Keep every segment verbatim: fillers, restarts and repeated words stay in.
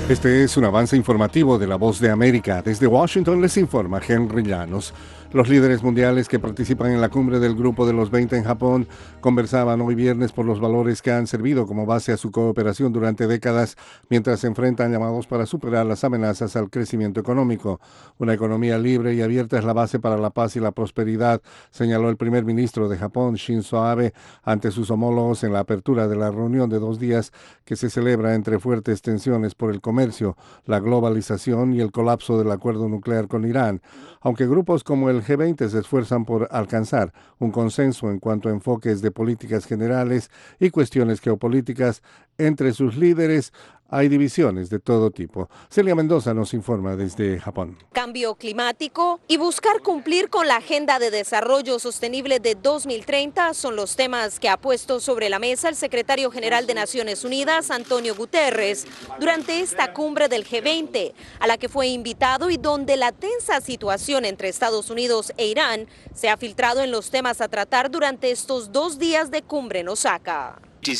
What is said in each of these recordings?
Este es un avance informativo de La Voz de América. Desde Washington les informa Henry Llanos. Los líderes mundiales que participan en la cumbre del Grupo de los veinte en Japón conversaban hoy viernes por los valores que han servido como base a su cooperación durante décadas, mientras se enfrentan llamados para superar las amenazas al crecimiento económico. Una economía libre y abierta es la base para la paz y la prosperidad, señaló el primer ministro de Japón, Shinzo Abe, ante sus homólogos en la apertura de la reunión de dos días que se celebra entre fuertes tensiones por el comercio, la globalización y el colapso del acuerdo nuclear con Irán. Aunque grupos como el G veinte se esfuerzan por alcanzar un consenso en cuanto a enfoques de políticas generales y cuestiones geopolíticas, entre sus líderes hay divisiones de todo tipo. Celia Mendoza nos informa desde Japón. Cambio climático y buscar cumplir con la Agenda de Desarrollo Sostenible de dos mil treinta son los temas que ha puesto sobre la mesa el secretario general de Naciones Unidas, Antonio Guterres, durante esta cumbre del G veinte, a la que fue invitado y donde la tensa situación entre Estados Unidos e Irán se ha filtrado en los temas a tratar durante estos dos días de cumbre en Osaka. Es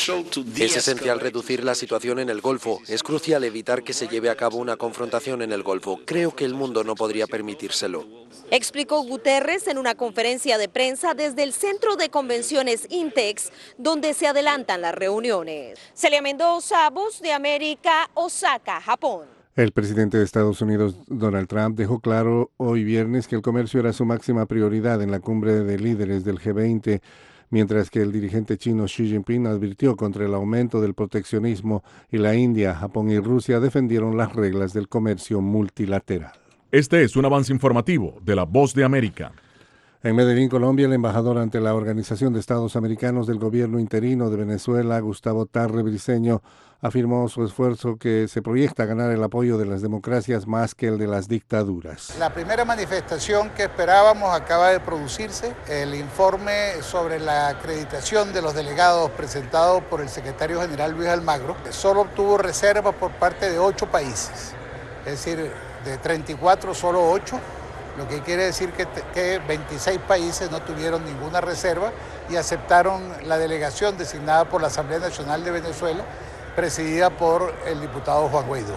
esencial reducir la situación en el Golfo. Es crucial evitar que se lleve a cabo una confrontación en el Golfo. Creo que el mundo no podría permitírselo. Explicó Guterres en una conferencia de prensa desde el Centro de Convenciones INTEX, donde se adelantan las reuniones. Celia Mendoza, Voz de América, Osaka, Japón. El presidente de Estados Unidos, Donald Trump, dejó claro hoy viernes que el comercio era su máxima prioridad en la cumbre de líderes del G veinte, mientras que el dirigente chino Xi Jinping advirtió contra el aumento del proteccionismo y la India, Japón y Rusia defendieron las reglas del comercio multilateral. Este es un avance informativo de La Voz de América. En Medellín, Colombia, el embajador ante la Organización de Estados Americanos del gobierno interino de Venezuela, Gustavo Tarre Briceño, afirmó su esfuerzo que se proyecta ganar el apoyo de las democracias más que el de las dictaduras. La primera manifestación que esperábamos acaba de producirse. El informe sobre la acreditación de los delegados presentado por el secretario general Luis Almagro solo obtuvo reserva por parte de ocho países, es decir, de treinta y cuatro solo ocho. Lo que quiere decir que, que veintiséis países no tuvieron ninguna reserva y aceptaron la delegación designada por la Asamblea Nacional de Venezuela, presidida por el diputado Juan Guaidó.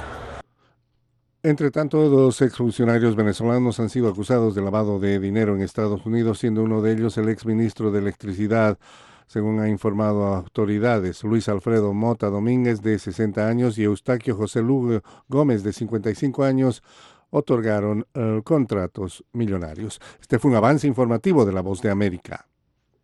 Entre tanto, dos exfuncionarios venezolanos han sido acusados de lavado de dinero en Estados Unidos, siendo uno de ellos el exministro de Electricidad, según ha informado a autoridades. Luis Alfredo Mota Domínguez, de sesenta años, y Eustaquio José Lugo Gómez, de cincuenta y cinco años, otorgaron uh, contratos millonarios. Este fue un avance informativo de La Voz de América.